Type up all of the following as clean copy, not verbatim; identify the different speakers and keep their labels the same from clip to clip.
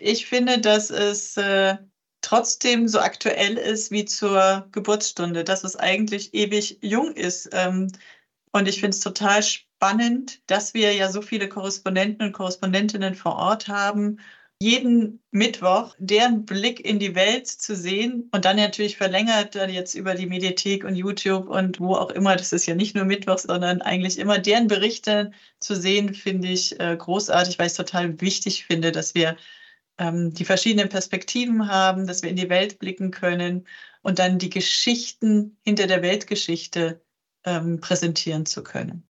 Speaker 1: Ich finde, dass es trotzdem so aktuell ist wie zur Geburtsstunde, dass es eigentlich ewig jung ist. Und ich finde es total spannend, dass wir ja so viele Korrespondenten und Korrespondentinnen vor Ort haben, jeden Mittwoch deren Blick in die Welt zu sehen und dann natürlich verlängert dann jetzt über die Mediathek und YouTube und wo auch immer, das ist ja nicht nur Mittwoch, sondern eigentlich immer deren Berichte zu sehen, finde ich großartig, weil ich es total wichtig finde, dass wir die verschiedenen Perspektiven haben, dass wir in die Welt blicken können und dann die Geschichten hinter der Weltgeschichte präsentieren zu können.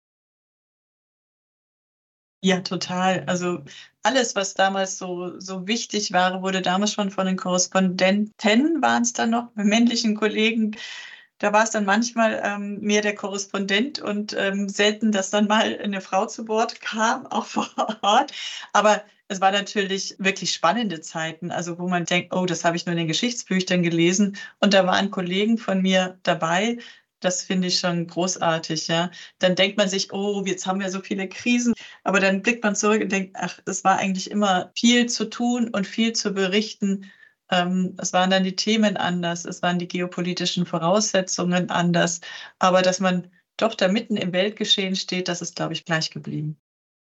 Speaker 1: Ja, total. Also alles, was damals so wichtig war, wurde damals schon von den Korrespondenten, waren es dann noch, männlichen Kollegen. Da war es dann manchmal mehr der Korrespondent und selten, dass dann mal eine Frau zu Wort kam, auch vor Ort. Aber es war natürlich wirklich spannende Zeiten, also wo man denkt, oh, das habe ich nur in den Geschichtsbüchern gelesen. Und da waren Kollegen von mir dabei. Das finde ich schon großartig, ja. Dann denkt man sich, oh, jetzt haben wir so viele Krisen. Aber dann blickt man zurück und denkt, ach, es war eigentlich immer viel zu tun und viel zu berichten. Es waren dann die Themen anders, es waren die geopolitischen Voraussetzungen anders. Aber dass man doch da mitten im Weltgeschehen steht, das ist, glaube ich, gleich geblieben.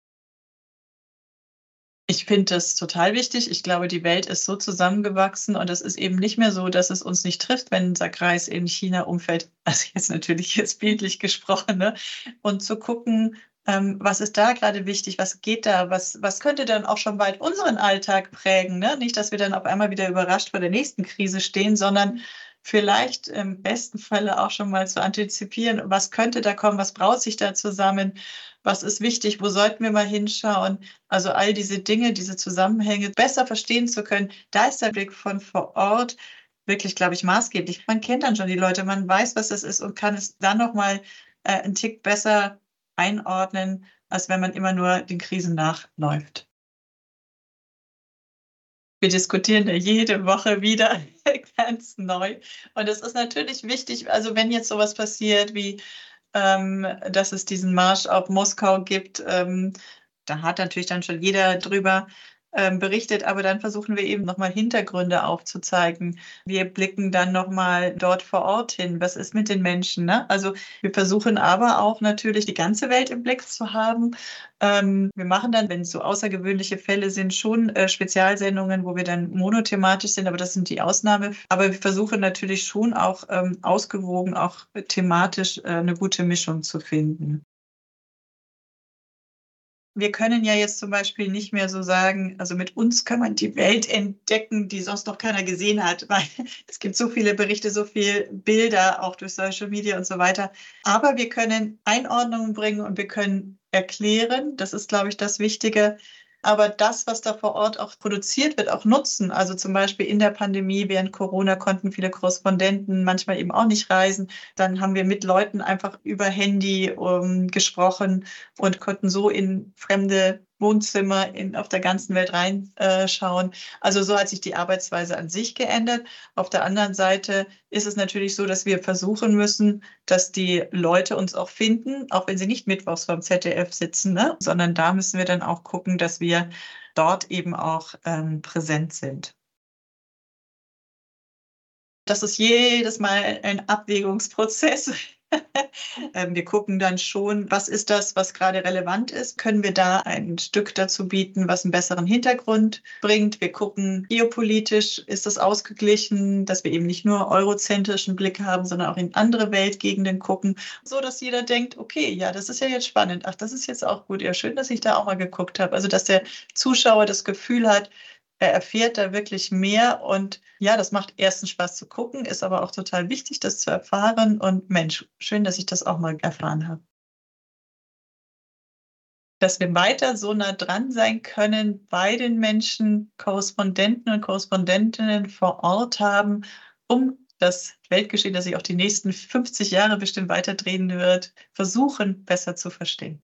Speaker 1: Ich finde das total wichtig. Ich glaube, die Welt ist so zusammengewachsen und es ist eben nicht mehr so, dass es uns nicht trifft, wenn unser Kreis in China umfällt. Also jetzt natürlich jetzt bildlich gesprochen, ne? Und zu gucken, was ist da gerade wichtig, was geht da, was könnte dann auch schon bald unseren Alltag prägen, ne? Nicht, dass wir dann auf einmal wieder überrascht vor der nächsten Krise stehen, sondern vielleicht im besten Falle auch schon mal zu antizipieren, was könnte da kommen, was braut sich da zusammen, was ist wichtig, wo sollten wir mal hinschauen. Also all diese Dinge, diese Zusammenhänge besser verstehen zu können, da ist der Blick von vor Ort wirklich, glaube ich, maßgeblich. Man kennt dann schon die Leute, man weiß, was das ist und kann es dann nochmal einen Tick besser einordnen, als wenn man immer nur den Krisen nachläuft. Wir diskutieren ja jede Woche wieder ganz neu. Und es ist natürlich wichtig, also wenn jetzt sowas passiert wie dass es diesen Marsch auf Moskau gibt. Da hat natürlich dann schon jeder drüber berichtet, aber dann versuchen wir eben nochmal Hintergründe aufzuzeigen. Wir blicken dann nochmal dort vor Ort hin. Was ist mit den Menschen? Ne? Also wir versuchen aber auch natürlich die ganze Welt im Blick zu haben. Wir machen dann, wenn es so außergewöhnliche Fälle sind, schon Spezialsendungen, wo wir dann monothematisch sind, aber das sind die Ausnahme. Aber wir versuchen natürlich schon auch ausgewogen, auch thematisch eine gute Mischung zu finden. Wir können ja jetzt zum Beispiel nicht mehr so sagen, also mit uns kann man die Welt entdecken, die sonst noch keiner gesehen hat, weil es gibt so viele Berichte, so viele Bilder, auch durch Social Media und so weiter. Aber wir können Einordnungen bringen und wir können erklären. Das ist, glaube ich, das Wichtige. Aber das, was da vor Ort auch produziert wird, auch nutzen. Also zum Beispiel in der Pandemie während Corona konnten viele Korrespondenten manchmal eben auch nicht reisen. Dann haben wir mit Leuten einfach über Handy gesprochen und konnten so in fremde Wohnzimmer auf der ganzen Welt reinschauen. Also so hat sich die Arbeitsweise an sich geändert. Auf der anderen Seite ist es natürlich so, dass wir versuchen müssen, dass die Leute uns auch finden, auch wenn sie nicht mittwochs beim ZDF sitzen, ne? Sondern da müssen wir dann auch gucken, dass wir dort eben auch präsent sind. Das ist jedes Mal ein Abwägungsprozess. Wir gucken dann schon, was ist das, was gerade relevant ist? Können wir da ein Stück dazu bieten, was einen besseren Hintergrund bringt? Wir gucken geopolitisch, ist das ausgeglichen, dass wir eben nicht nur eurozentrischen Blick haben, sondern auch in andere Weltgegenden gucken, so dass jeder denkt, okay, ja, das ist ja jetzt spannend. Ach, das ist jetzt auch gut. Ja, schön, dass ich da auch mal geguckt habe. Also, dass der Zuschauer das Gefühl hat, er erfährt da wirklich mehr und ja, das macht erstens Spaß zu gucken, ist aber auch total wichtig, das zu erfahren und Mensch, schön, dass ich das auch mal erfahren habe. Dass wir weiter so nah dran sein können bei den Menschen, Korrespondenten und Korrespondentinnen vor Ort haben, um das Weltgeschehen, das sich auch die nächsten 50 Jahre bestimmt weiterdrehen wird, versuchen, besser zu verstehen.